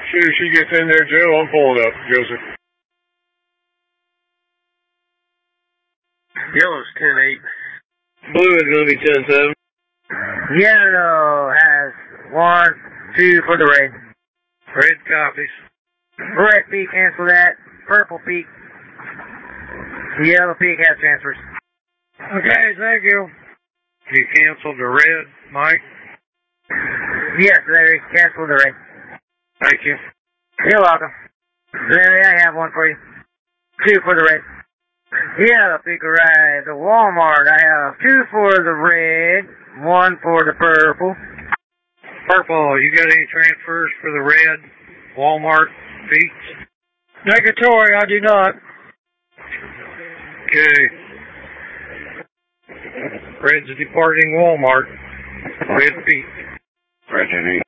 Soon as she gets in there, Joe, I'm pulling up, Joseph. Yellow's 10-8. Blue is going to be 10-7. Yellow has 1, 2 for the red. Red copies. Red peak cancel that. Purple peak. Yellow peak has transfers. Okay, thank you. You canceled the red, Mike? Yes, Larry, cancel the red. Thank you. You're welcome. Larry, I have 1 for you. 2 for the red. Yellow peak arrives at Walmart. I have 2 for the red, 1 for the purple. Purple, you got any transfers for the red Walmart peaks? Negatory, I do not. Okay. Red's departing Walmart. Red peak. Red 10-8.